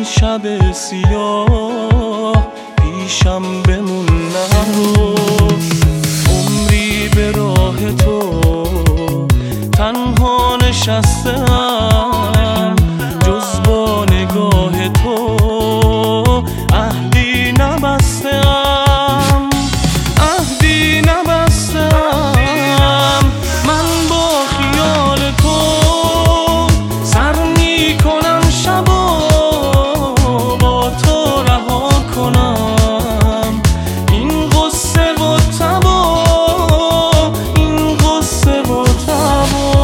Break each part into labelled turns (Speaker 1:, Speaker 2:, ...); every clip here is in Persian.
Speaker 1: شب سیاه پیشم بمون نرو، عمری به راه تو تنها نشستم، جز با نگاه تو عهدی نبستم، عهدی نبستم. من با خیال تو سر میکنم شبا، با تو رها کنم این غصه و تبا، این غصه و تبا.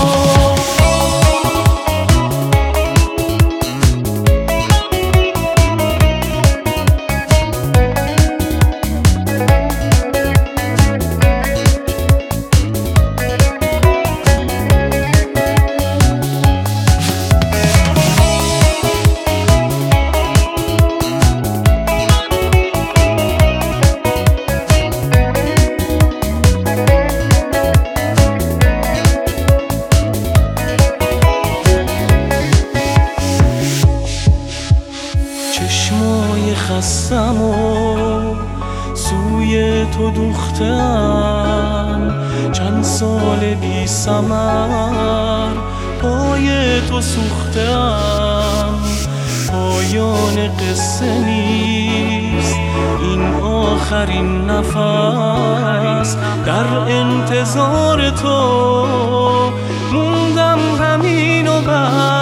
Speaker 1: چشمای خستم و سوی تو دوختم، چند سال بی ثمر پای تو سوختم. پایان قصه نیست این آخرین نفس، در انتظار تو موندم همین و بس.